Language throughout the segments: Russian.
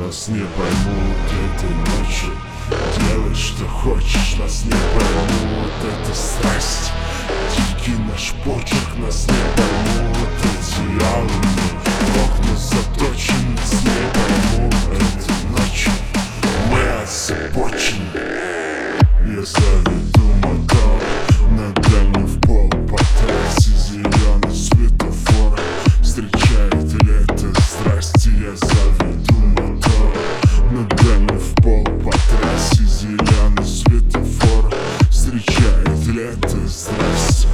Нас не поймут этой ночью. Делай, что хочешь, нас не поймут. Это страсть, дикий наш почерк. Нас не поймут эти алые окна заточены. Нас не поймут этой ночью. Мы озабочены. Я заведу мотор на дальний пол по трассе. Зеленый светофор встречает лето. Здрасте, я заведу мотор на дальний пол по трассе. Зеленый светофор встречает лето. Здрасте.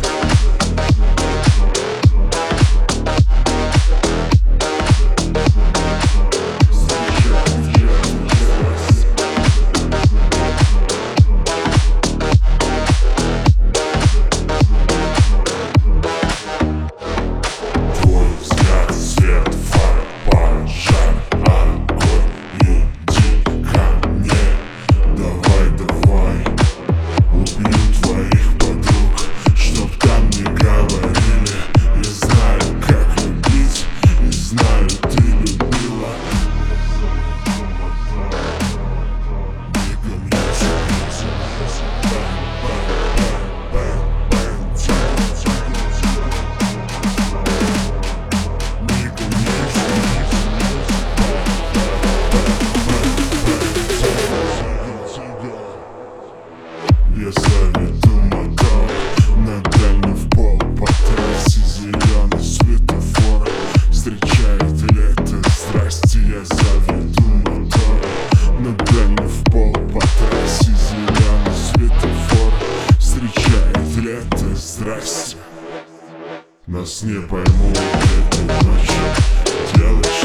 Я заведу мотор на дальний пол по трассе. Зеленый светофор встречает лето. Здрасте, я заведу мотор на дальний пол по трассе. Зеленый светофор встречает лето. Здрасте. Нас не поймут этой ночью. Делай,